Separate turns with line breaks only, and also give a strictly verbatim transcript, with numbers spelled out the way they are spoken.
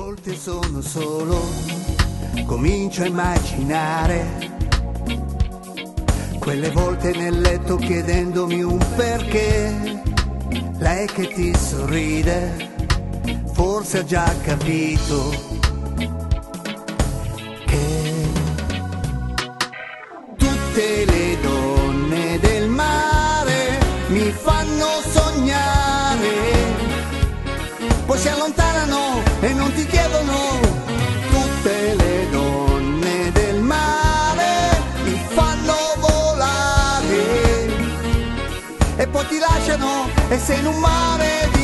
volte sono solo, comincio a immaginare quelle volte nel letto chiedendomi un perché. Lei che ti sorride, forse ha già capito che tutte le donne del mare mi fanno sognare, poi si allontanano e non ti chiedono. Tutte le donne del mare mi fanno volare e poi ti lasciano e sei in un mare